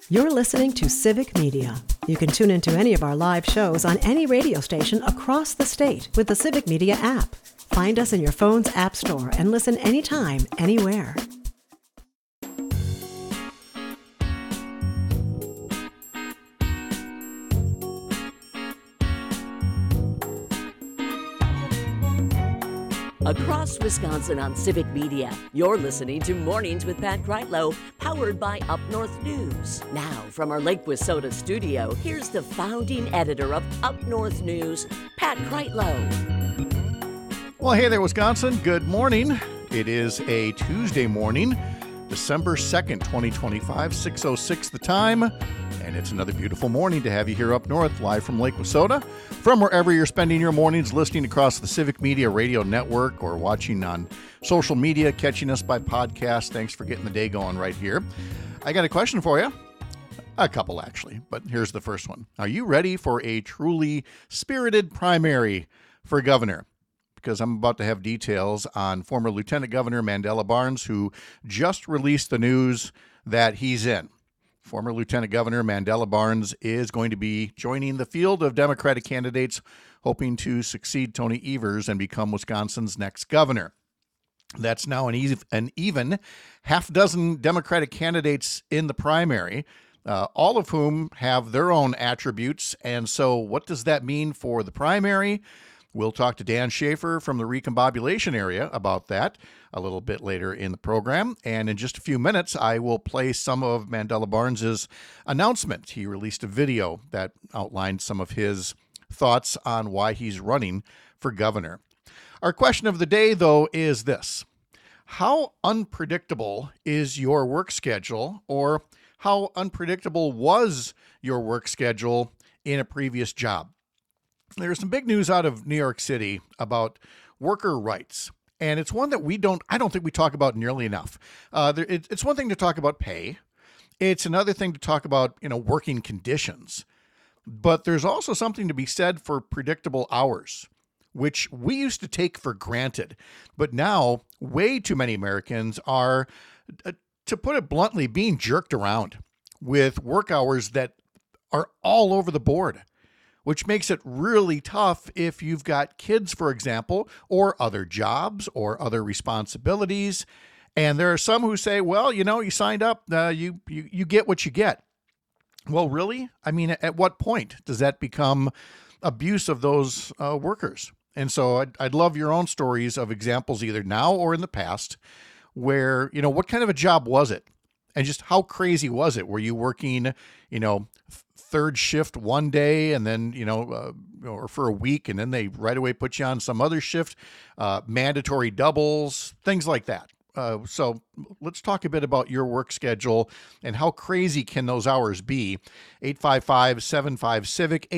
You're listening to Civic Media. You can tune into any of our live shows on any radio station across the state with the Civic Media app. Find us in your phone's app store and listen anytime, anywhere. Across Wisconsin on Civic Media, you're listening to Mornings with Pat Kreitlow, powered by Up North News. Now, from our Lake Wissota studio, here's the founding editor of Up North News, Pat Kreitlow. Well, hey there, Wisconsin. Good morning. It is a Tuesday morning, December 2nd, 2025, 6:06 the time. And it's another beautiful morning to have you here up north, live from Lake Wissota. From wherever you're spending your mornings, listening across the Civic Media Radio Network or watching on social media, catching us by podcast. Thanks for getting the day going right here. I got a question for you. A couple, actually, but here's the first one. Are you ready for a truly spirited primary for governor? Because I'm about to have details on former Lieutenant Governor Mandela Barnes, who just released the news that he's in. Former Lieutenant Governor Mandela Barnes is going to be joining the field of Democratic candidates hoping to succeed Tony Evers and become Wisconsin's next governor. That's now an even half dozen Democratic candidates in the primary, all of whom have their own attributes. And so what does that mean for the primary? We'll talk to Dan Schaefer from the Recombobulation area about that a little bit later in the program. And in just a few minutes, I will play some of Mandela Barnes's announcement. He released a video that outlined some of his thoughts on why he's running for governor. Our question of the day, though, is this. How unpredictable is your work schedule, or how unpredictable was your work schedule in a previous job? There's some big news out of New York City about worker rights, and it's one that I don't think we talk about nearly enough. It's one thing to talk about pay. It's another thing to talk about, working conditions. But there's also something to be said for predictable hours, which we used to take for granted. But now, way too many Americans are, to put it bluntly, being jerked around with work hours that are all over the board, which makes it really tough if you've got kids, for example, or other jobs or other responsibilities. And there are some who say, well, you signed up, you get what you get. Well, really? I mean, at what point does that become abuse of those workers? And so I'd love your own stories of examples either now or in the past where, what kind of a job was it? And just how crazy was it? Were you working, third shift one day and then, or for a week, and then they right away put you on some other shift, mandatory doubles, things like that. So let's talk a bit about your work schedule and how crazy can those hours be. 855-75-CIVIC,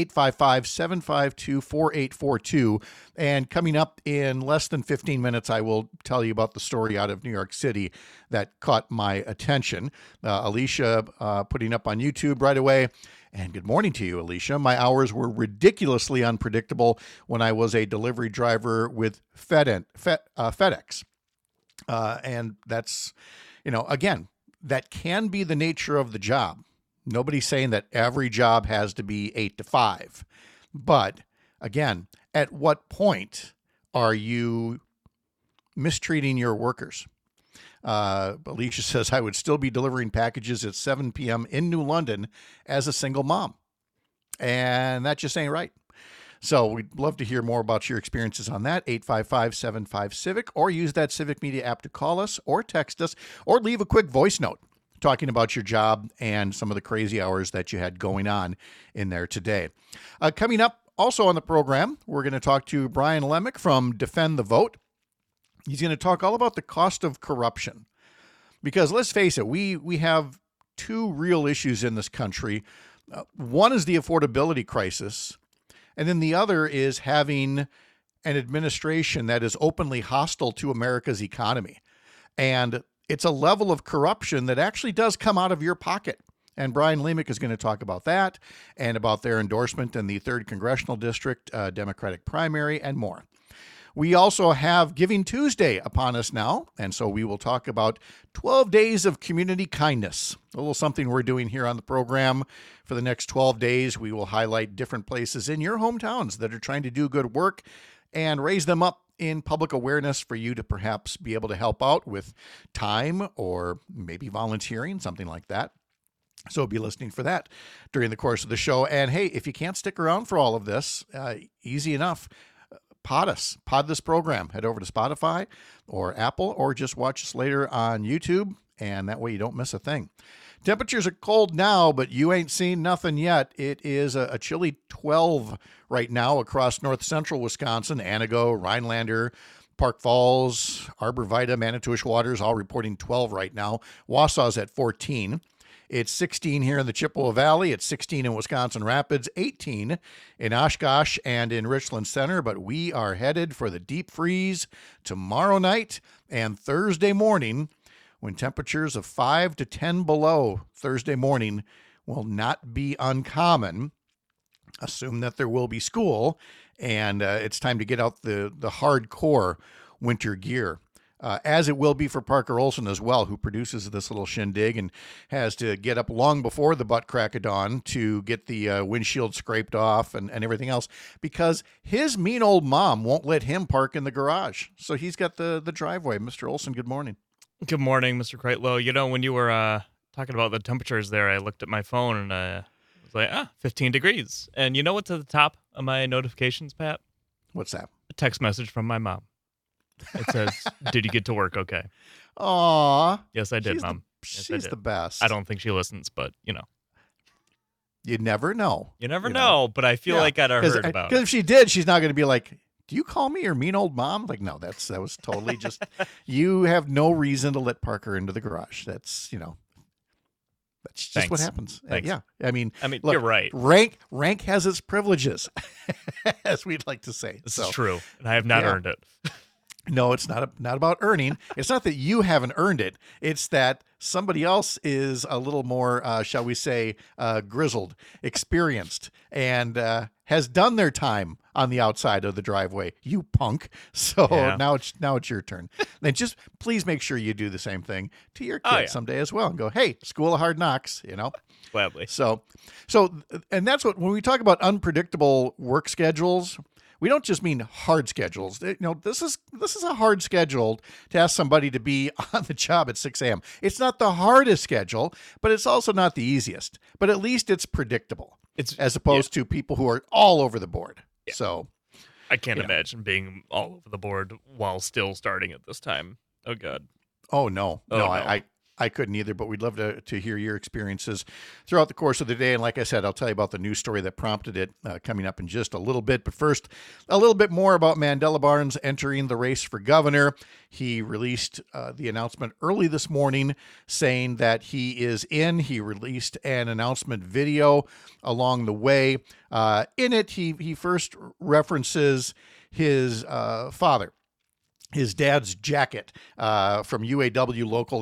855-752-4842. And coming up in less than 15 minutes, I will tell you about the story out of New York City that caught my attention. Alicia putting up on YouTube right away. And good morning to you, Alicia. My hours were ridiculously unpredictable when I was a delivery driver with FedEx. And that's, again, that can be the nature of the job. Nobody's saying that every job has to be 8 to 5. But again, at what point are you mistreating your workers? Alicia says, I would still be delivering packages at 7 p.m. in New London as a single mom. And that just ain't right. So we'd love to hear more about your experiences on that, 855-75-CIVIC, or use that Civic Media app to call us or text us or leave a quick voice note talking about your job and some of the crazy hours that you had going on in there today. Coming up also on the program, we're going to talk to Brian Lemick from Defend the Vote. He's going to talk all about the cost of corruption. Because let's face it, we have two real issues in this country. One is the affordability crisis, and then the other is having an administration that is openly hostile to America's economy. And it's a level of corruption that actually does come out of your pocket. And Brian Lemick is going to talk about that and about their endorsement in the 3rd Congressional District Democratic primary and more. We also have Giving Tuesday upon us now, and so we will talk about 12 days of community kindness, a little something we're doing here on the program. For the next 12 days, we will highlight different places in your hometowns that are trying to do good work and raise them up in public awareness for you to perhaps be able to help out with time or maybe volunteering, something like that. So be listening for that during the course of the show. And hey, if you can't stick around for all of this, easy enough. Pod this program. Head over to Spotify or Apple, or just watch us later on YouTube, and that way you don't miss a thing. Temperatures are cold now, but you ain't seen nothing yet. It is a chilly 12 right now across north central Wisconsin, Anago, Rhinelander, Park Falls, Arbor Vitae, Manitowish Waters, all reporting 12 right now. Wausau's at 14. It's 16 here in the Chippewa Valley. It's 16 in Wisconsin Rapids, 18 in Oshkosh and in Richland Center. But we are headed for the deep freeze tomorrow night and Thursday morning, when temperatures of 5 to 10 below Thursday morning will not be uncommon. Assume that there will be school, and it's time to get out the hardcore winter gear. As it will be for Parker Olson as well, who produces this little shindig and has to get up long before the butt crack of dawn to get the windshield scraped off and everything else, because his mean old mom won't let him park in the garage. So he's got the driveway. Mr. Olson, good morning. Good morning, Mr. Kreitlow. You know, when you were talking about the temperatures there, I looked at my phone and was like, 15 degrees. And you know what's at the top of my notifications, Pat? What's that? A text message from my mom. It says, did you get to work okay? Aw. Yes, I did, Mom. She's the best. I don't think she listens, but, you know. You never know. You never know, but I feel like I'd have heard about it. Because if she did, she's not going to be like, do you call me your mean old mom? Like, no, that was totally just, you have no reason to let Parker into the garage. That's just what happens. Yeah. I mean, look, you're right. Rank has its privileges, as we'd like to say. This is true, and I have not earned it. No, it's not about earning. It's not that you haven't earned it. It's that somebody else is a little more, shall we say, grizzled, experienced, and has done their time on the outside of the driveway. You punk. So now it's your turn. Then just please make sure you do the same thing to your kids someday as well, and go, hey, School of Hard Knocks, you know. Gladly. So, and that's what, when we talk about unpredictable work schedules, we don't just mean hard schedules. You know, this is a hard schedule to ask somebody to be on the job at 6 a.m. It's not the hardest schedule, but it's also not the easiest. But at least it's predictable, as opposed to people who are all over the board. Yeah. So I can't imagine being all over the board while still starting at this time. Oh, God. Oh, no. I couldn't either, but we'd love to hear your experiences throughout the course of the day. And like I said, I'll tell you about the news story that prompted it coming up in just a little bit. But first, a little bit more about Mandela Barnes entering the race for governor. He released the announcement early this morning saying that he is in. He released an announcement video along the way. In it, he first references his father. His dad's jacket from UAW Local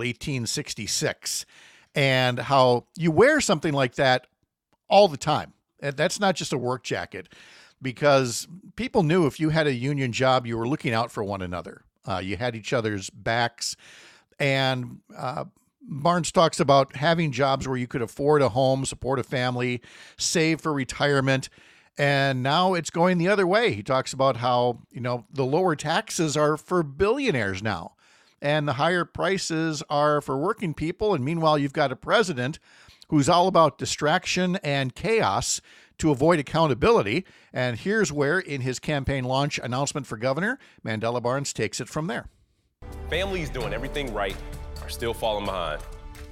1866, and how you wear something like that all the time. And that's not just a work jacket, because people knew if you had a union job, you were looking out for one another. You had each other's backs. And Barnes talks about having jobs where you could afford a home, support a family, save for retirement. And now it's going the other way. He talks about how, you know, the lower taxes are for billionaires now, and the higher prices are for working people. And meanwhile, you've got a president who's all about distraction and chaos to avoid accountability. And here's where, in his campaign launch announcement for governor, Mandela Barnes takes it from there. Families doing everything right are still falling behind.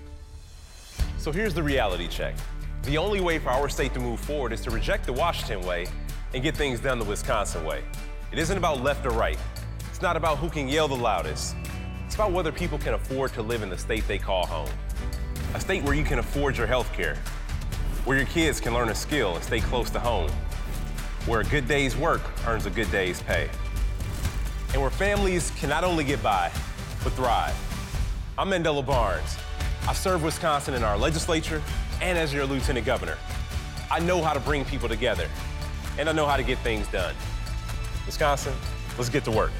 So here's the reality check. The only way for our state to move forward is to reject the Washington way and get things done the Wisconsin way. It isn't about left or right. It's not about who can yell the loudest. It's about whether people can afford to live in the state they call home. A state where you can afford your health care, where your kids can learn a skill and stay close to home, where a good day's work earns a good day's pay, and where families can not only get by, but thrive. I'm Mandela Barnes. I've served Wisconsin in our legislature and as your lieutenant governor. I know how to bring people together, and I know how to get things done. Wisconsin, Let's get to work.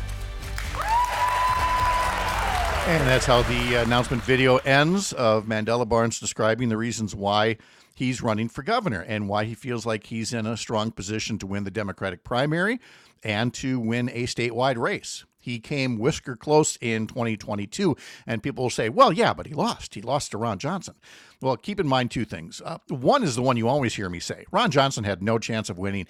And that's how the announcement video ends of Mandela Barnes describing the reasons why he's running for governor and why he feels like he's in a strong position to win the Democratic primary and to win a statewide race. He came whisker close in 2022, and people will say, well, yeah, but he lost. He lost to Ron Johnson. Well, keep in mind two things. One is the one you always hear me say. Ron Johnson had no chance of winning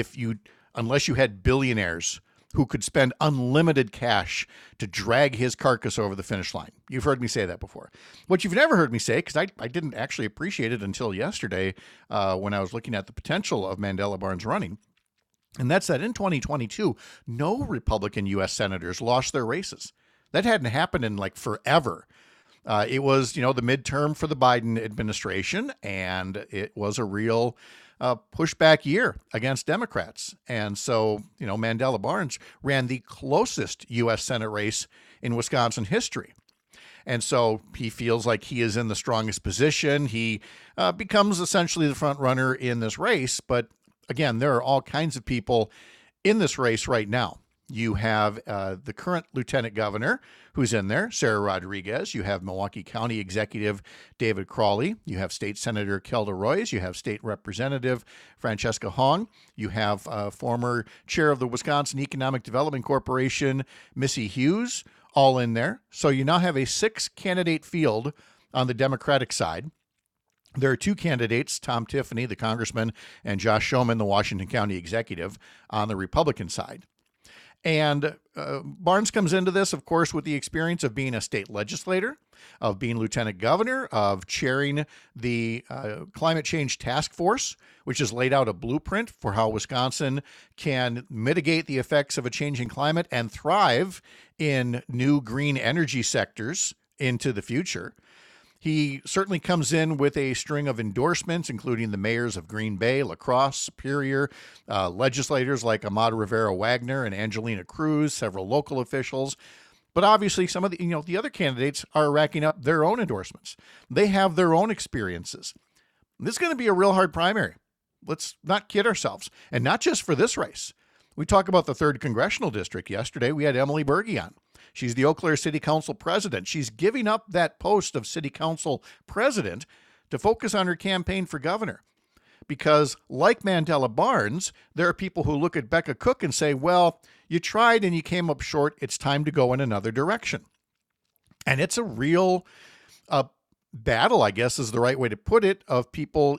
unless you had billionaires who could spend unlimited cash to drag his carcass over the finish line. You've heard me say that before. What you've never heard me say, because I didn't actually appreciate it until yesterday when I was looking at the potential of Mandela Barnes running, and that's that in 2022, no Republican U.S. senators lost their races. That hadn't happened in like forever. It was, the midterm for the Biden administration, and it was a real pushback year against Democrats. And so, Mandela Barnes ran the closest U.S. Senate race in Wisconsin history. And so he feels like he is in the strongest position. He becomes essentially the front runner in this race. But again, there are all kinds of people in this race right now. You have the current lieutenant governor who's in there, Sarah Rodriguez. You have Milwaukee County Executive David Crawley. You have State Senator Kelda Roys. You have State Representative Francesca Hong. You have former chair of the Wisconsin Economic Development Corporation, Missy Hughes, all in there. So you now have a 6-candidate field on the Democratic side. There are 2 candidates, Tom Tiffany, the congressman, and Josh Schoeman, the Washington County executive, on the Republican side. And Barnes comes into this, of course, with the experience of being a state legislator, of being lieutenant governor, of chairing the Climate Change Task Force, which has laid out a blueprint for how Wisconsin can mitigate the effects of a changing climate and thrive in new green energy sectors into the future. He certainly comes in with a string of endorsements, including the mayors of Green Bay, La Crosse, Superior, legislators like Ahmad Rivera-Wagner and Angelina Cruz, several local officials. But obviously, some of the other candidates are racking up their own endorsements. They have their own experiences. This is going to be a real hard primary. Let's not kid ourselves. And not just for this race. We talked about the 3rd Congressional District yesterday. We had Emily Berge on. She's the Eau Claire City Council president. She's giving up that post of City Council president to focus on her campaign for governor. Because like Mandela Barnes, there are people who look at Becca Cook and say, well, you tried and you came up short. It's time to go in another direction. And it's a real battle, I guess is the right way to put it, of people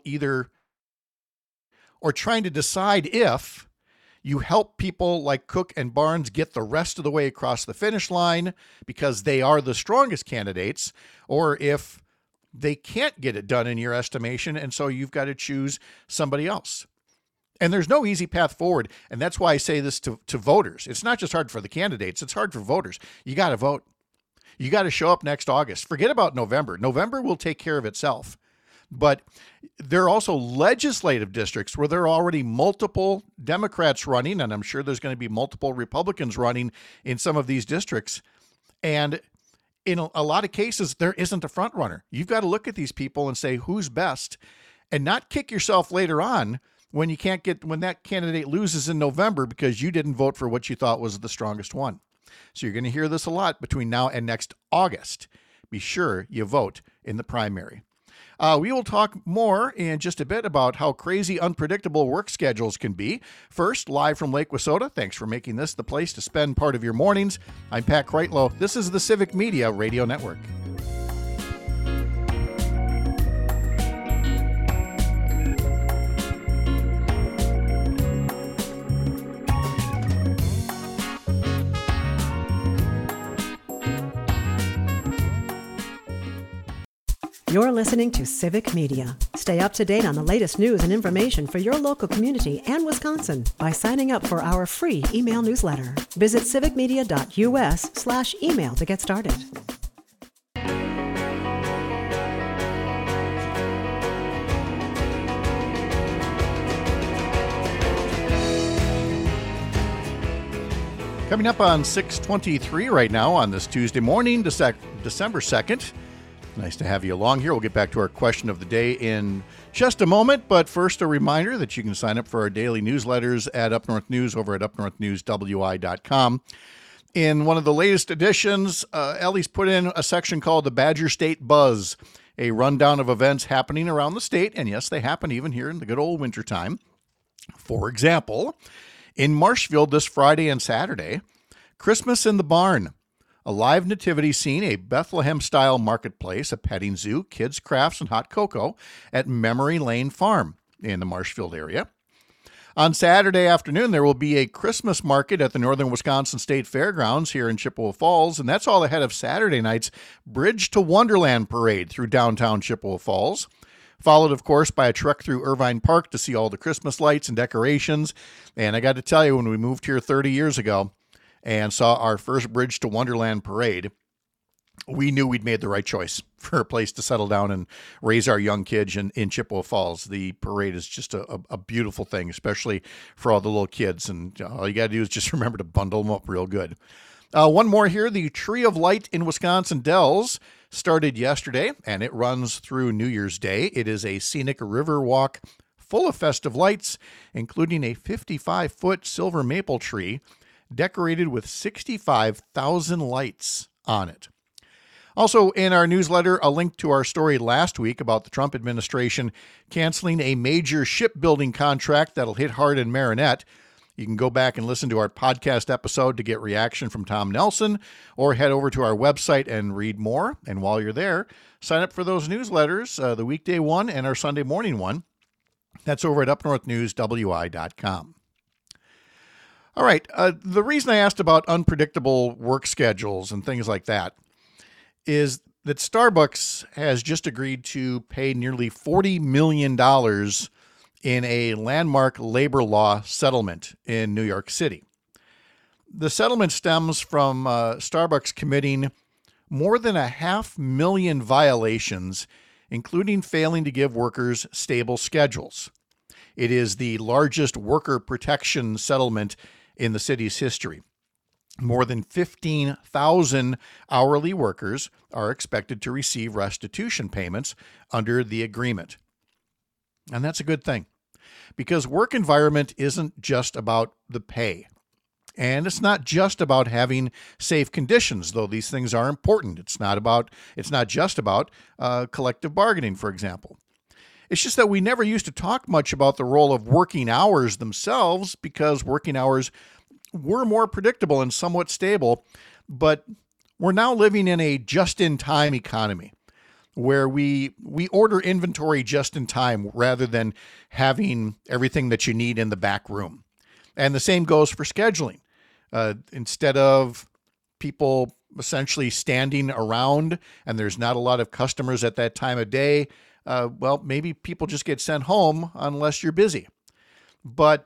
trying to decide if you help people like Cook and Barnes get the rest of the way across the finish line because they are the strongest candidates, or if they can't get it done in your estimation, and so you've got to choose somebody else. And there's no easy path forward, and that's why I say this to voters. It's not just hard for the candidates, it's hard for voters. You got to vote. You got to show up next August. Forget about November. November will take care of itself. But there are also legislative districts where there are already multiple Democrats running, and I'm sure there's going to be multiple Republicans running in some of these districts. And in a lot of cases, there isn't a front runner. You've got to look at these people and say, who's best, and not kick yourself later on when that candidate loses in November because you didn't vote for what you thought was the strongest one. So you're going to hear this a lot between now and next August. Be sure you vote in the primary. We will talk more in just a bit about how crazy, unpredictable work schedules can be. First, live from Lake Wissota, thanks for making this the place to spend part of your mornings. I'm Pat Kreitlow. This is the Civic Media Radio Network. You're listening to Civic Media. Stay up to date on the latest news and information for your local community and Wisconsin by signing up for our free email newsletter. Visit civicmedia.us/email to get started. Coming up on 6:23 right now on this Tuesday morning, December 2nd. Nice to have you along here. We'll get back to our question of the day in just a moment, but first a reminder that you can sign up for our daily newsletters at Up North News over at upnorthnewswi.com. In one of the latest editions, Ellie's put in a section called the Badger State Buzz, a rundown of events happening around the state, and yes, they happen even here in the good old wintertime. For example, in Marshfield this Friday and Saturday, Christmas in the Barn, a live nativity scene, a Bethlehem-style marketplace, a petting zoo, kids' crafts, and hot cocoa at Memory Lane Farm in the Marshfield area. On Saturday afternoon, there will be a Christmas market at the Northern Wisconsin State Fairgrounds here in Chippewa Falls, and that's all ahead of Saturday night's Bridge to Wonderland parade through downtown Chippewa Falls. Followed, of course, by a trek through Irvine Park to see all the Christmas lights and decorations. And I got to tell you, when we moved here 30 years ago, and saw our first Bridge to Wonderland parade, we knew we'd made the right choice for a place to settle down and raise our young kids in Chippewa Falls. The parade is just a beautiful thing, especially for all the little kids. And all you got to do is just remember to bundle them up real good. One more here. The Tree of Light in Wisconsin Dells started yesterday, and it runs through New Year's Day. It is a scenic river walk full of festive lights, including a 55-foot silver maple tree decorated with 65,000 lights on it. Also in our newsletter, a link to our story last week about the Trump administration canceling a major shipbuilding contract that'll hit hard in Marinette. You can go back and listen to our podcast episode to get reaction from Tom Nelson, or head over to our website and read more. And while you're there, sign up for those newsletters, the weekday one and our Sunday morning one. That's over at upnorthnewswi.com. All right. The reason I asked about unpredictable work schedules and things like that is that Starbucks has just agreed to pay nearly $40 million in a landmark labor law settlement in New York City. The settlement stems from Starbucks committing more than 500,000 violations, including failing to give workers stable schedules. It is the largest worker protection settlement in the city's history. More than 15,000 hourly workers are expected to receive restitution payments under the agreement. And that's a good thing, because work environment isn't just about the pay. And it's not just about having safe conditions, though these things are important. It's not just about collective bargaining, for example. It's just that we never used to talk much about the role of working hours themselves, because working hours were more predictable and somewhat stable. But we're now living in a just-in-time economy where we order inventory just in time rather than having everything that you need in the back room. And the same goes for scheduling. Instead of people essentially standing around and there's not a lot of customers at that time of day, maybe people just get sent home unless you're busy. But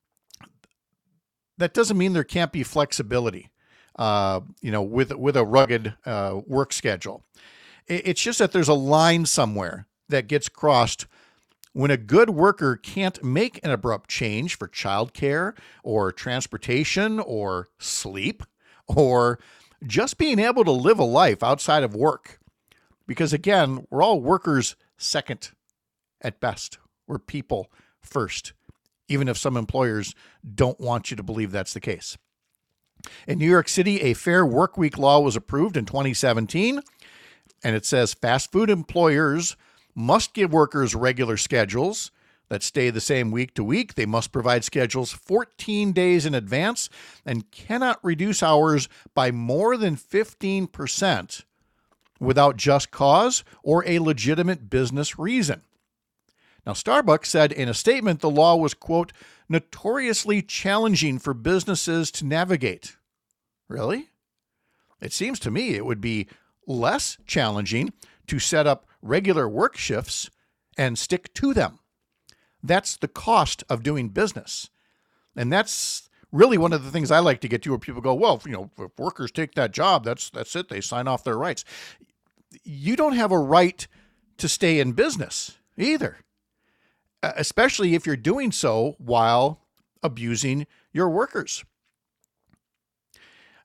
that doesn't mean there can't be flexibility, with a rugged work schedule. It's just that there's a line somewhere that gets crossed when a good worker can't make an abrupt change for childcare or transportation or sleep or just being able to live a life outside of work. Because again, we're all workers second at best. We're people first, even if some employers don't want you to believe that's the case. In New York City, a fair work week law was approved in 2017, and it says fast food employers must give workers regular schedules that stay the same week to week. They must provide schedules 14 days in advance and cannot reduce hours by more than 15% without just cause or a legitimate business reason. Now, Starbucks said in a statement the law was, quote, notoriously challenging for businesses to navigate. Really? It seems to me it would be less challenging to set up regular work shifts and stick to them. That's the cost of doing business. And that's really one of the things I like to get to, where people go, well, if workers take that job, that's it. They sign off their rights. You don't have a right to stay in business either, especially if you're doing so while abusing your workers.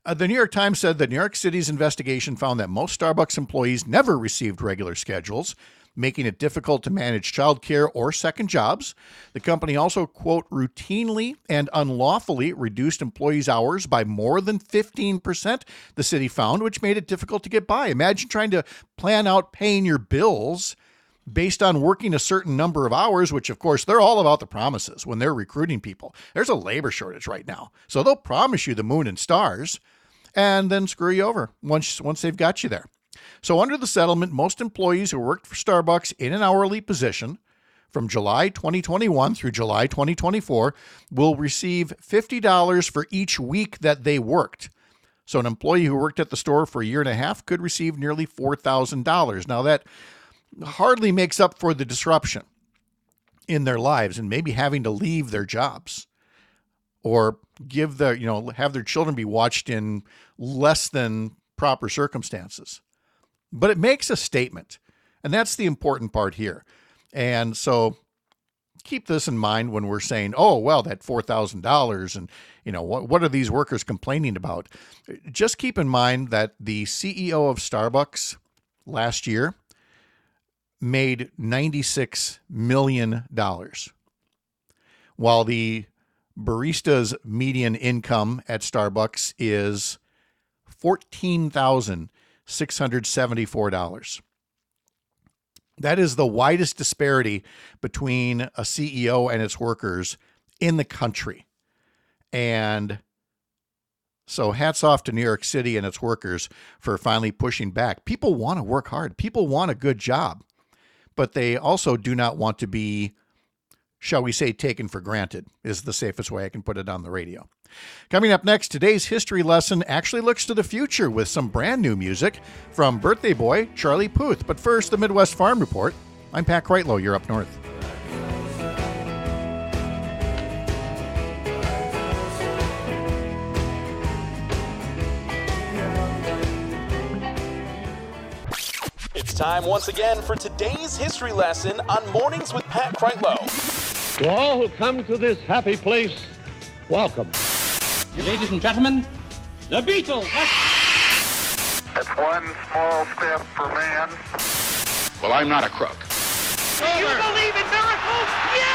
The New York Times said that New York City's investigation found that most Starbucks employees never received regular schedules, making it difficult to manage childcare or second jobs. The company also, quote, routinely and unlawfully reduced employees' hours by more than 15%, the city found, which made it difficult to get by. Imagine trying to plan out paying your bills based on working a certain number of hours, which, of course, they're all about the promises when they're recruiting people. There's a labor shortage right now. So they'll promise you the moon and stars and then screw you over once they've got you there. So under the settlement, most employees who worked for Starbucks in an hourly position from July 2021 through July 2024 will receive $50 for each week that they worked. So an employee who worked at the store for a year and a half could receive nearly $4,000. Now that hardly makes up for the disruption in their lives and maybe having to leave their jobs or have their children be watched in less than proper circumstances. But it makes a statement, and that's the important part here. And so keep this in mind when we're saying, oh, well, that $4,000 and, what are these workers complaining about? Just keep in mind that the CEO of Starbucks last year made $96 million, while the barista's median income at Starbucks is $14,674. That is the widest disparity between a CEO and its workers in the country. And so hats off to New York City and its workers for finally pushing back. People want to work hard. People want a good job, but they also do not want to be, shall we say, taken for granted, is the safest way I can put it on the radio. Coming up next, today's history lesson actually looks to the future with some brand new music from birthday boy Charlie Puth. But first, the Midwest Farm Report. I'm Pat Kreitlow. You're up north. It's time once again for today's history lesson on Mornings with Pat Kreitlow. To all who come to this happy place, welcome. Ladies and gentlemen, the Beatles. It's one small step for man. Well, I'm not a crook. Do you believe in miracles?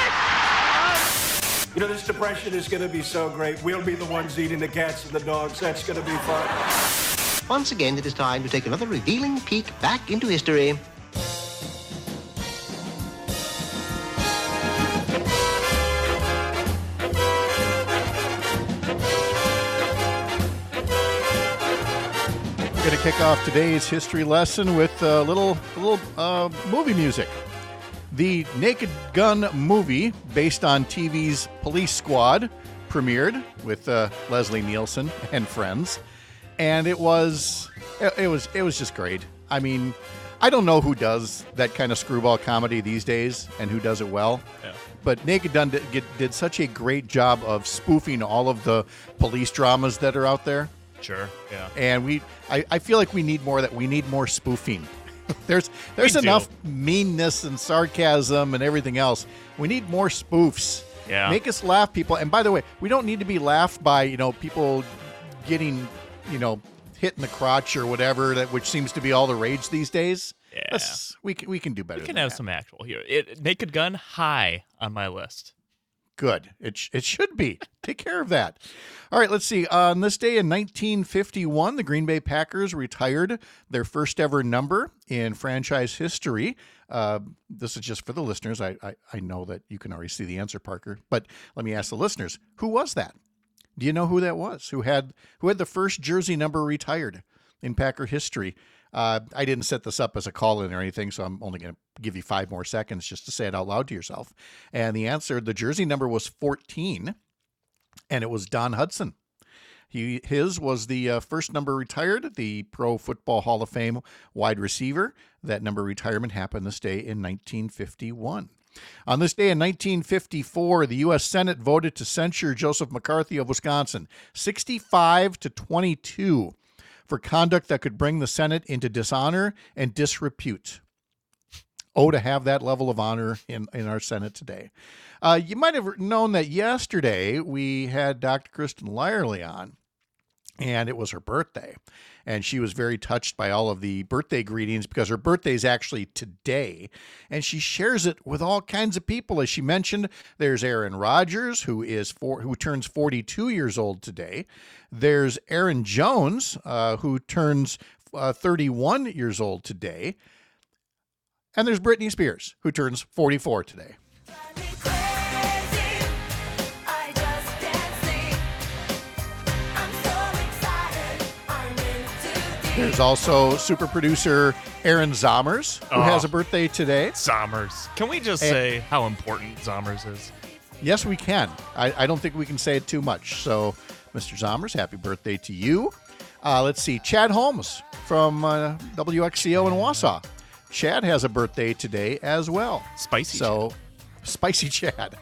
Yes! This depression is going to be so great. We'll be the ones eating the cats and the dogs. That's going to be fun. Once again, it is time to take another revealing peek back into history. We're going to kick off today's history lesson with a little movie music. The Naked Gun movie, based on TV's Police Squad, premiered with Leslie Nielsen and friends, and it was just great. I mean, I don't know who does that kind of screwball comedy these days and who does it well. Yeah. But Naked Gun did such a great job of spoofing all of the police dramas that are out there. Sure, yeah. And I feel like we need more of that. We need more spoofing. There's enough meanness and sarcasm and everything else. We need more spoofs. Yeah. Make us laugh, people. And by the way, we don't need to be laughed by, people getting, hit in the crotch or whatever, which seems to be all the rage these days. Yeah. We can do better. We can have some actual here. Naked Gun, high on my list. Good. It should be. Take care of that. All right, let's see. On this day in 1951, the Green Bay Packers retired their first ever number in franchise history. This is just for the listeners. I know that you can already see the answer, Parker, but let me ask the listeners, who was that? Do you know who that was? Who had the first jersey number retired in Packer history? I didn't set this up as a call-in or anything, so I'm only going to give you 5 more seconds just to say it out loud to yourself. And the answer, the jersey number was 14, and it was Don Hudson. His was the first number retired, the Pro Football Hall of Fame wide receiver. That number retirement happened this day in 1951. On this day in 1954, the U.S. Senate voted to censure Joseph McCarthy of Wisconsin, 65-22. For conduct that could bring the Senate into dishonor and disrepute. Oh, to have that level of honor in our Senate today. You might have known that yesterday we had Dr. Kristen Lyerly on, and it was her birthday. And she was very touched by all of the birthday greetings because her birthday is actually today. And she shares it with all kinds of people. As she mentioned, there's Aaron Rodgers, who turns 42 years old today. There's Aaron Jones, who turns 31 years old today. And there's Britney Spears, who turns 44 today. There's also super producer Aaron Zommers, who has a birthday today. Zommers. Can we just say how important Zommers is? Yes, we can. I don't think we can say it too much. So, Mr. Zommers, happy birthday to you. Let's see. Chad Holmes from WXCO in Wausau. Chad has a birthday today as well. Spicy Chad.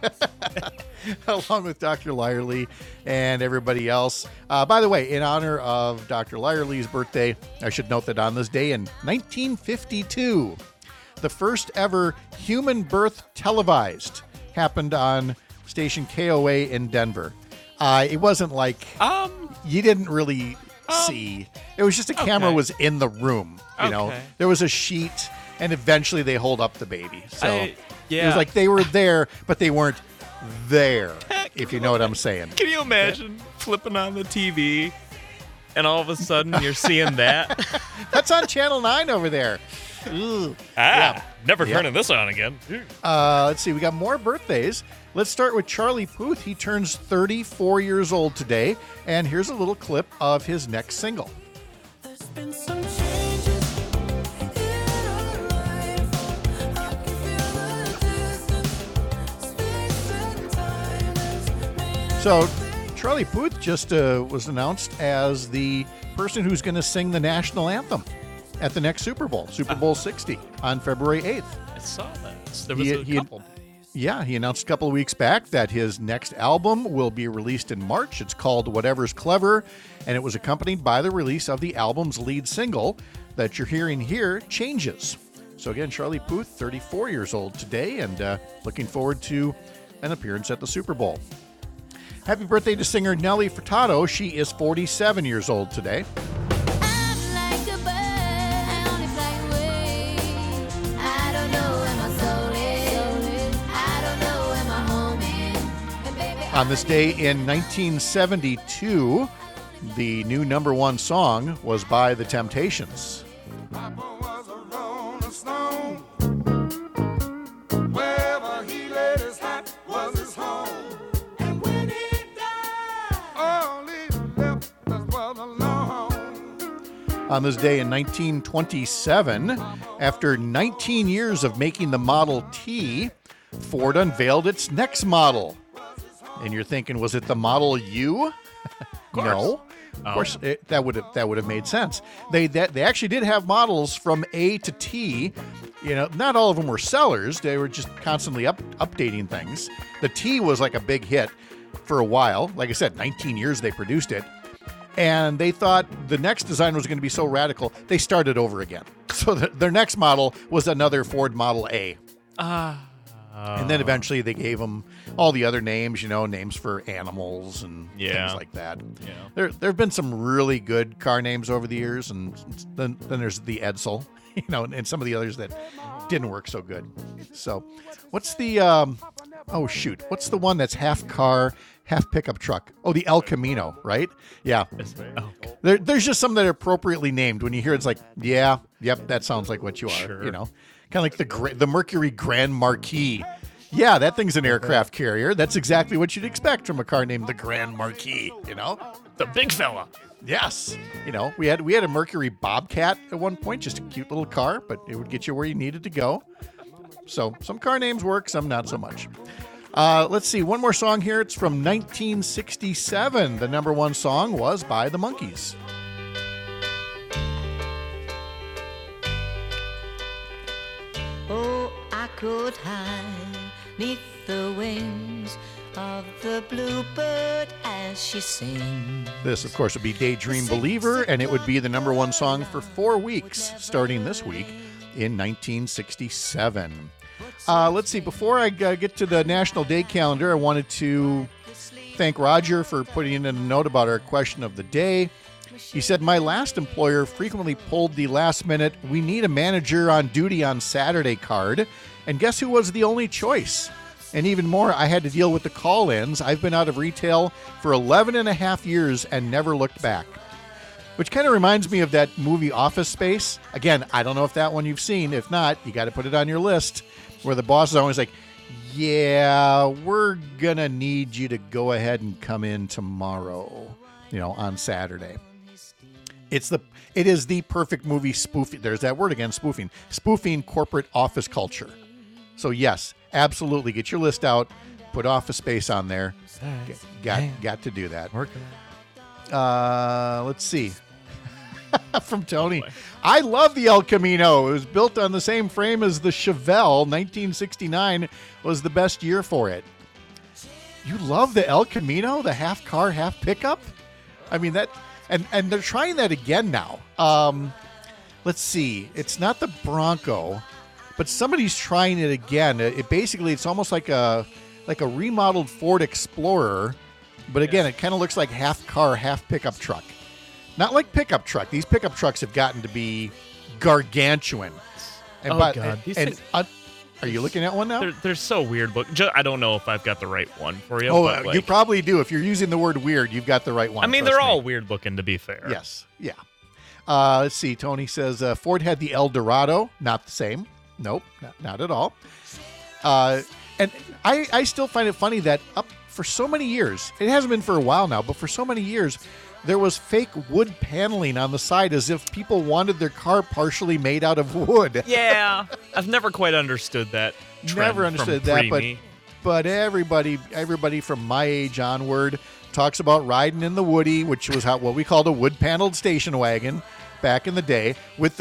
Along with Dr. Lyerly and everybody else. By the way, in honor of Dr. Lyerly's birthday, I should note that on this day in 1952, the first ever human birth televised happened on station KOA in Denver. It wasn't like you didn't really see. It was just a camera was in the room. You know, there was a sheet, and eventually they hold up the baby. So it was like they were there, but they weren't there, if you know what I'm saying. Can you imagine flipping on the TV and all of a sudden you're seeing that? That's on Channel 9 over there. Ooh. Never turning this on again. Let's see. We got more birthdays. Let's start with Charlie Puth. He turns 34 years old today. And here's a little clip of his next single. There's been some changes in our life. I can feel the distance. Space and time has made So Charlie Puth just was announced as the person who's going to sing the national anthem at the next Super Bowl, Super Bowl 60, on February 8th. I saw that. There was a couple. Yeah, he announced a couple of weeks back that his next album will be released in March. It's called Whatever's Clever, and it was accompanied by the release of the album's lead single that you're hearing here, Changes. So again, Charlie Puth, 34 years old today, and looking forward to an appearance at the Super Bowl. Happy birthday to singer Nelly Furtado. She is 47 years old today. On this day in 1972, the new number one song was by The Temptations. Papa was a rolling stone. Wherever he laid his hat was his home. And when he died, all he left us was alone. On this day in 1927, after 19 years of making the Model T, Ford unveiled its next model. And you're thinking, was it the Model U? No. Of course, that would have made sense. They actually did have models from A to T. You know, not all of them were sellers. They were just constantly updating things. The T was like a big hit for a while. Like I said, 19 years they produced it. And they thought the next design was going to be so radical, they started over again. So their next model was another Ford Model A. And then eventually they gave them all the other names, you know, names for animals and things like that. Yeah. There have been some really good car names over the years, and then there's the Edsel, you know, and some of the others that didn't work so good. So what's the, what's the one that's half car, half pickup truck? Oh, the El Camino, right? Yeah. There's just some that are appropriately named. When you hear it's like, yep, that sounds like what you are, you know. Kind of like the Mercury Grand Marquis. Yeah, that thing's an aircraft carrier. That's exactly what you'd expect from a car named the Grand Marquis, you know? The big fella. Yes. You know, we had a Mercury Bobcat at one point, just a cute little car, but it would get you where you needed to go. So some car names work, some not so much. Let's see, one more song here. It's from 1967. The number one song was by the Monkees. Oh, I could hide neath the wings of the bluebird as she sings. This, of course, would be Daydream Believer, and it would be the number one song for 4 weeks, starting this week in 1967. Let's see, before I get to the National Day calendar, I wanted to thank Roger for putting in a note about our question of the day. He said, my last employer frequently pulled the last minute, we need a manager on duty on Saturday card. And guess who was the only choice? And even more, I had to deal with the call-ins. I've been out of retail for 11 and a half years and never looked back. Which kind of reminds me of that movie Office Space. Again, I don't know if that one you've seen. If not, you got to put it on your list, where the boss is always like, yeah, we're going to need you to go ahead and come in tomorrow, on Saturday. It is the perfect movie spoofing. There's that word again, spoofing. Spoofing corporate office culture. So yes, absolutely. Get your list out. Put Office Space on there. Got to do that. Let's see. From Tony. I love the El Camino. It was built on the same frame as the Chevelle. 1969 was the best year for it. You love the El Camino, the half car, half pickup? I mean, that... And they're trying that again now. Let's see. It's not the Bronco, but somebody's trying it again. It's almost like a remodeled Ford Explorer, but again, it kind of looks like half car, half pickup truck. Not like pickup truck. These pickup trucks have gotten to be gargantuan. Are you looking at one now? They're so weird. Look, I don't know if I've got the right one for you. Oh, you probably do. If you're using the word weird, you've got the right one. I mean, they're all weird looking, to be fair. Yes. Yeah. Let's see. Tony says Ford had the El Dorado. Not the same. Nope. Not at all. And I still find it funny that up for so many years, it hasn't been for a while now, but for so many years, there was fake wood paneling on the side as if people wanted their car partially made out of wood. Yeah, I've never quite understood that. Never understood that, but everybody from my age onward talks about riding in the Woody, which was what we called a wood-paneled station wagon back in the day, with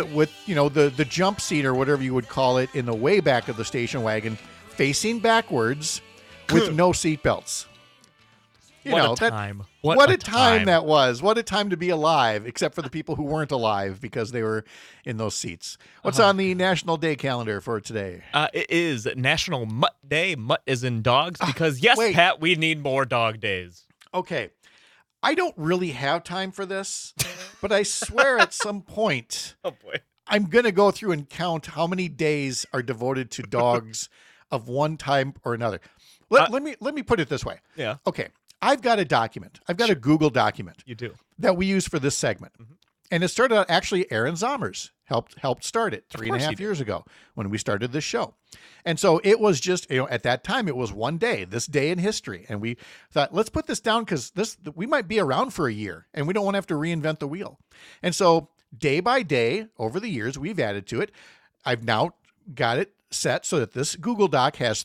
the jump seat or whatever you would call it in the way back of the station wagon, facing backwards with no seat belts. What a time. What a time that was. What a time to be alive, except for the people who weren't alive because they were in those seats. What's on the National Day calendar for today? It is National Mutt Day. Mutt is in dogs because, wait. Pat, we need more dog days. Okay. I don't really have time for this, but I swear at some point, I'm going to go through and count how many days are devoted to dogs of one type or another. Let me put it this way. Yeah. Okay. I've got a document. I've got a Google document. You do. That we use for this segment. Mm-hmm. And it started out, actually, Aaron Zommers helped start it 3.5 years ago when we started this show. And so it was just, at that time, it was one day, this day in history. And we thought, let's put this down because we might be around for a year and we don't want to have to reinvent the wheel. And so day by day, over the years, we've added to it. I've now got it set so that this Google Doc has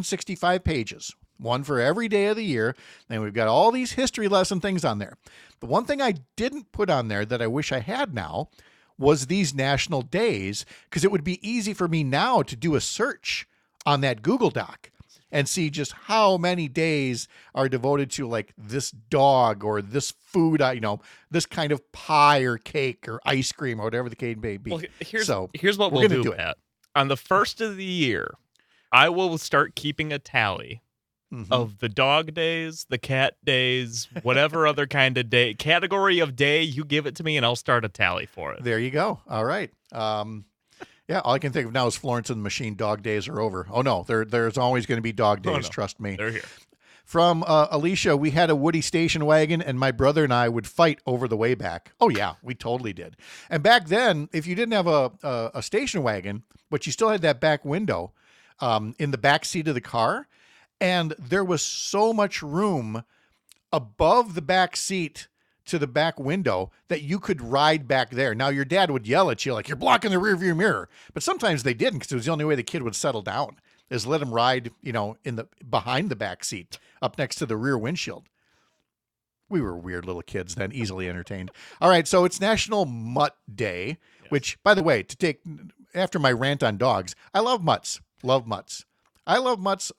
365 pages. One for every day of the year. And we've got all these history lesson things on there. The one thing I didn't put on there that I wish I had now was these national days, because it would be easy for me now to do a search on that Google Doc and see just how many days are devoted to like this dog or this food, this kind of pie or cake or ice cream or whatever the case may be. Well, here's what we'll do, Pat. On the first of the year, I will start keeping a tally of the dog days, the cat days, whatever other kind of day, category of day, you give it to me and I'll start a tally for it. There you go. All right. Yeah, all I can think of now is Florence and the Machine. Dog days are over. Oh, no, there's always going to be dog days. No. Trust me. They're here. From Alicia, we had a Woody station wagon, and my brother and I would fight over the way back. Oh, yeah, we totally did. And back then, if you didn't have a station wagon, but you still had that back window in the back seat of the car, and there was so much room above the back seat to the back window that you could ride back there. Now, your dad would yell at you like, you're blocking the rearview mirror. But sometimes they didn't, because it was the only way the kid would settle down, is let him ride, behind the back seat up next to the rear windshield. We were weird little kids then, easily entertained. All right, so it's National Mutt Day, which, by the way, to take after my rant on dogs, I love mutts. Love mutts. I love mutts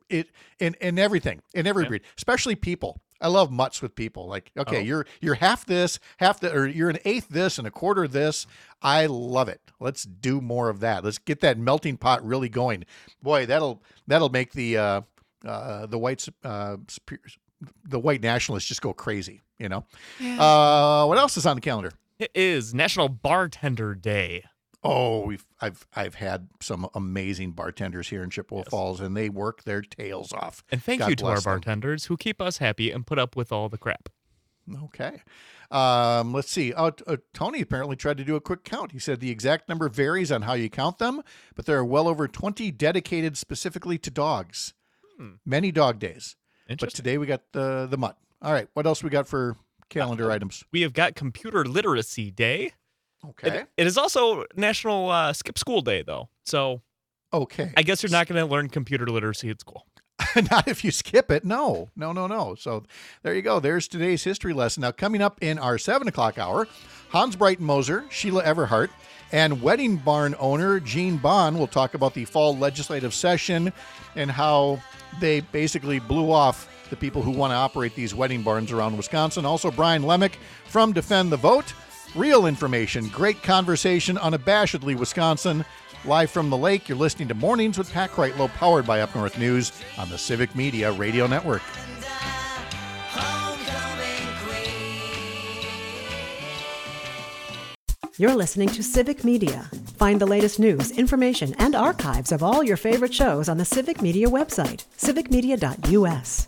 in everything, in every breed, especially people. I love mutts with people. Like, okay, you're half this, or you're an eighth this and a quarter this. I love it. Let's do more of that. Let's get that melting pot really going. Boy, that'll make the white the white nationalists just go crazy, What else is on the calendar? It is National Bartender Day. Oh, I've had some amazing bartenders here in Chippewa Falls, and they work their tails off. And thank you to our bartenders who keep us happy and put up with all the crap. Okay. Let's see. Tony apparently tried to do a quick count. He said the exact number varies on how you count them, but there are well over 20 dedicated specifically to dogs. Many dog days. But today we got the mutt. All right. What else we got for calendar items? We have got Computer Literacy Day. Okay. It is also National Skip School Day, though. So, okay. I guess you're not going to learn computer literacy at school. Not if you skip it. No. So there you go. There's today's history lesson. Now, coming up in our 7 o'clock hour, Hans Breitenmoser, Sheila Everhart, and Wedding Barn owner Gene Bond will talk about the fall legislative session and how they basically blew off the people who want to operate these wedding barns around Wisconsin. Also, Brian Lemick from Defend the Vote. Real information, great conversation, unabashedly Wisconsin. Live from the lake, you're listening to Mornings with Pat Kreitlow, powered by Up North News on the Civic Media Radio Network. You're listening to Civic Media. Find the latest news, information, and archives of all your favorite shows on the Civic Media website, civicmedia.us.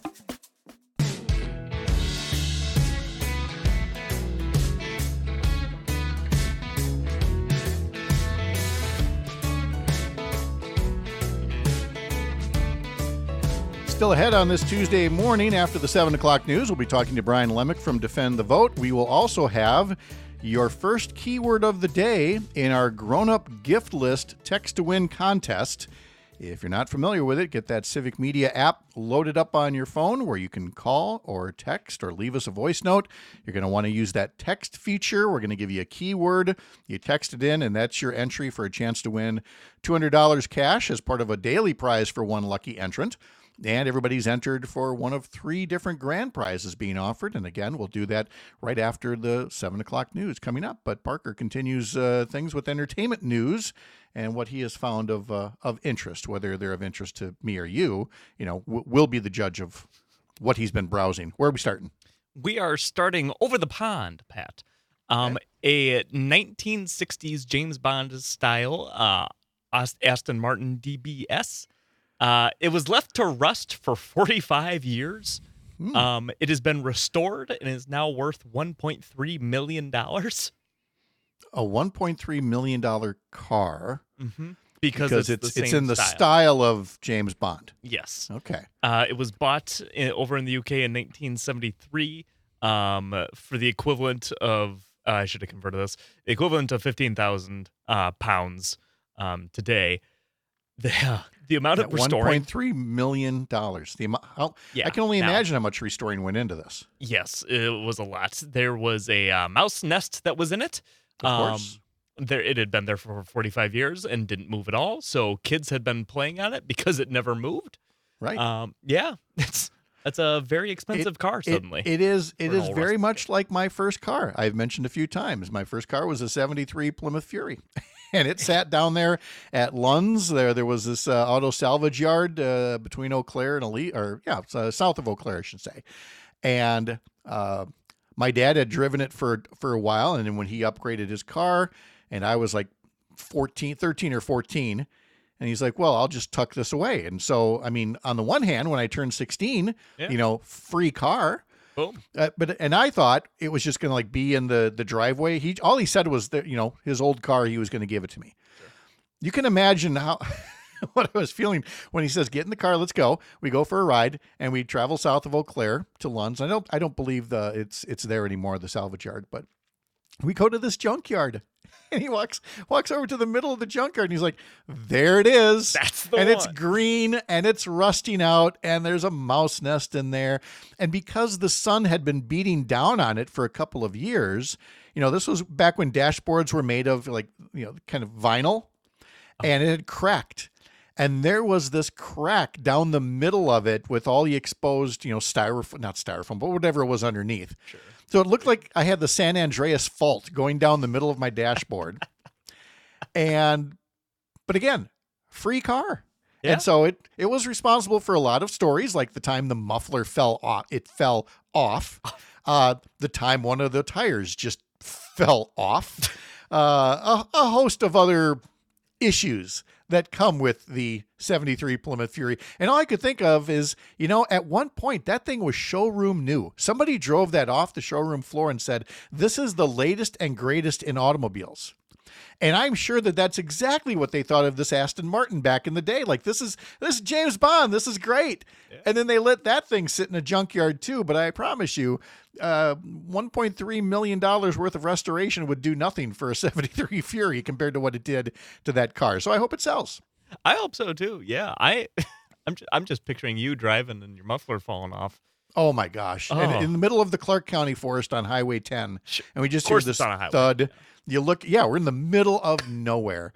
Still ahead on this Tuesday morning after the 7 o'clock news, we'll be talking to Brian Lemick from Defend the Vote. We will also have your first keyword of the day in our grown-up gift list text-to-win contest. If you're not familiar with it, get that Civic Media app loaded up on your phone where you can call or text or leave us a voice note. You're going to want to use that text feature. We're going to give you a keyword. You text it in, and that's your entry for a chance to win $200 cash as part of a daily prize for one lucky entrant. And everybody's entered for one of 3 different grand prizes being offered. And again, we'll do that right after the 7 o'clock news coming up. But Parker continues things with entertainment news and what he has found of interest, whether they're of interest to me or you. We'll be the judge of what he's been browsing. Where are we starting? We are starting over the pond, Pat. A 1960s James Bond style Aston Martin DBS. It was left to rust for 45 years. It has been restored and is now worth $1.3 million. A $1.3 million car. Mm-hmm. Because it's in the style of James Bond. Yes. Okay. It was bought over in the UK in 1973 for the equivalent of, I should have converted this, the equivalent of 15,000 pounds today. The amount of restoring, $1.3 million. I can only imagine how much restoring went into this. Yes, it was a lot. There was a mouse nest that was in it. Of course. It had been there for 45 years and didn't move at all. So kids had been playing on it because it never moved. Right. Yeah, that's a very expensive car. Suddenly, it is very much like my first car. I've mentioned a few times. My first car was a '73 Plymouth Fury. And it sat down there at Lund's. There was this auto salvage yard between Eau Claire and south of Eau Claire, I should say. And my dad had driven it for a while, and then when he upgraded his car, and I was like 13 or 14, and he's like, well, I'll just tuck this away. And so, I mean, on the one hand, when I turned 16, free car. Boom. But I thought it was just going to be in the driveway. All he said was that his old car, he was going to give it to me. Sure. You can imagine how what I was feeling when he says, "Get in the car, let's go." We go for a ride and we travel south of Eau Claire to Lund's. I don't believe it's there anymore, the salvage yard, but we go to this junkyard. And he walks over to the middle of the junkyard and he's like, there it is. That's the one. And it's green and it's rusting out and there's a mouse nest in there. And because the sun had been beating down on it for a couple of years, this was back when dashboards were made of kind of vinyl, and it had cracked. And there was this crack down the middle of it with all the exposed, not styrofoam, but whatever it was underneath. Sure. So it looked like I had the San Andreas Fault going down the middle of my dashboard. But again, free car. Yeah. And so it was responsible for a lot of stories, like the time the muffler fell off. It fell off. The time one of the tires just fell off. A host of other issues that come with the 73 Plymouth Fury. And all I could think of is, at one point that thing was showroom new. Somebody drove that off the showroom floor and said, this is the latest and greatest in automobiles. And I'm sure that that's exactly what they thought of this Aston Martin back in the day. Like, this is James Bond. This is great. Yeah. And then they let that thing sit in a junkyard too. But I promise you, $1.3 million worth of restoration would do nothing for a 73 Fury compared to what it did to that car. So I hope it sells. I hope so too. Yeah. I'm just picturing you driving and your muffler falling off. Oh my gosh. Oh. And in the middle of the Clark County forest on Highway 10. And we just hear this thud. Yeah. You look, we're in the middle of nowhere.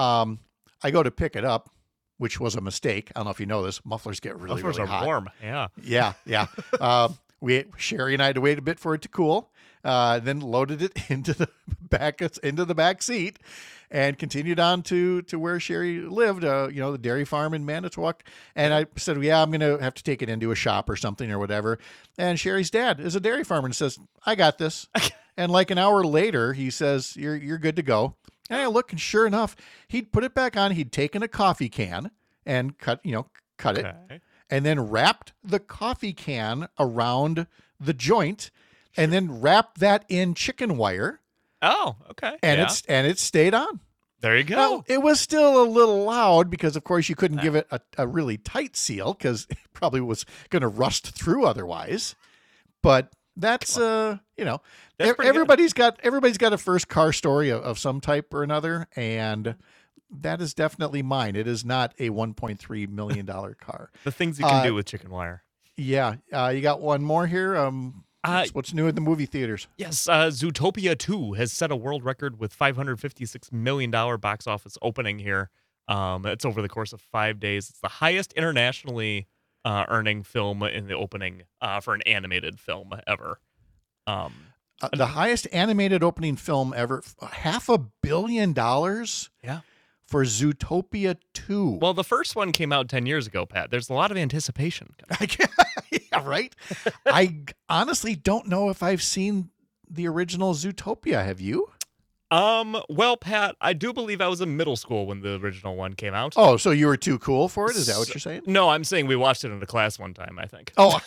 I go to pick it up, which was a mistake. I don't know if you know this. Mufflers get really hot. Mufflers are warm. Yeah. Yeah. Sherry and I had to wait a bit for it to cool. Then loaded it into the back seat and continued on to where Sherry lived, the dairy farm in Manitowoc. And I said, I'm going to have to take it into a shop or something or whatever. And Sherry's dad is a dairy farmer and says, I got this. And like an hour later, he says, you're good to go. And I look, and sure enough, he'd put it back on. He'd taken a coffee can and cut it, and then wrapped the coffee can around the joint, and then wrapped that in chicken wire. Oh, okay. And it stayed on. There you go. Now, it was still a little loud because, of course, you couldn't give it a really tight seal because it probably was going to rust through otherwise. But that's everybody's got a first car story of some type or another, and that is definitely mine. It is not a $1.3 million car. The things you can do with chicken wire. Yeah. You got one more here. What's new at the movie theaters? Yes. Zootopia 2 has set a world record with $556 million box office opening here. It's over the course of 5 days. It's the highest internationally earning film in the opening for an animated film ever. The highest animated opening film ever, $500 million. Yeah. For Zootopia 2. Well, the first one came out 10 years ago, Pat. There's a lot of anticipation. Yeah, right? I honestly don't know if I've seen the original Zootopia. Have you? Well, Pat, I do believe I was in middle school when the original one came out. Oh, so you were too cool for it? Is that what you're saying? No, I'm saying we watched it in a class one time, I think. Oh.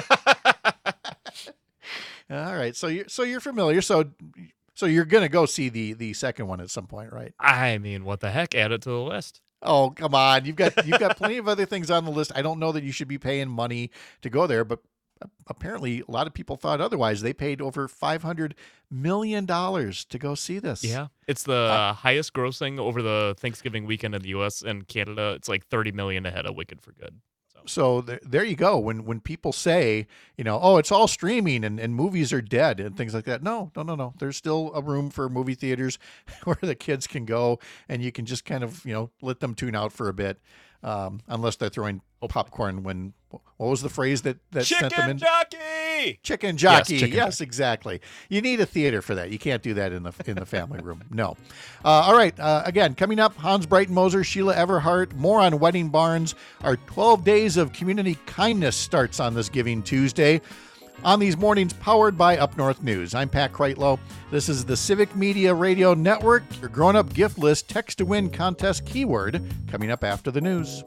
All right. So you're familiar. So you're going to go see the second one at some point, right? I mean, what the heck? Add it to the list. Oh, come on. You've got plenty of other things on the list. I don't know that you should be paying money to go there, but apparently a lot of people thought otherwise. They paid over $500 million to go see this. Yeah. It's the highest grossing over the Thanksgiving weekend in the U.S. and Canada. It's like $30 million ahead of Wicked for Good. So there you go. When people say, it's all streaming and movies are dead and things like that. No. There's still a room for movie theaters where the kids can go and you can just kind of, let them tune out for a bit. Unless they're throwing popcorn what was the phrase that sent them in? Chicken jockey. Yes, exactly. You need a theater for that. You can't do that in the family room. No. All right. Again, coming up, Hans Breitenmoser, Sheila Everhart, more on Wedding Barns. Our 12 Days of Community Kindness starts on this Giving Tuesday. On these mornings, powered by Up North News. I'm Pat Kreitlow. This is the Civic Media Radio Network. Your grown-up gift list text to win contest keyword coming up after the news.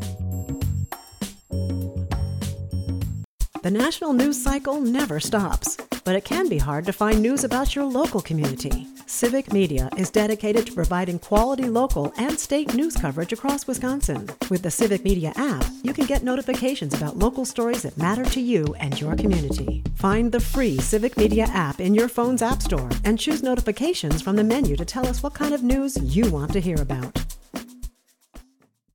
The national news cycle never stops, but it can be hard to find news about your local community. Civic Media is dedicated to providing quality local and state news coverage across Wisconsin. With the Civic Media app, you can get notifications about local stories that matter to you and your community. Find the free Civic Media app in your phone's app store and choose notifications from the menu to tell us what kind of news you want to hear about.